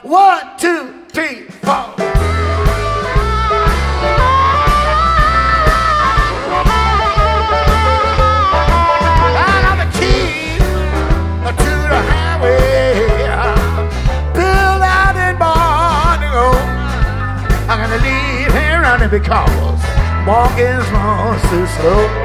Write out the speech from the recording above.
1, 2, 3, 4. I'm gonna leave here running because walking is too slow.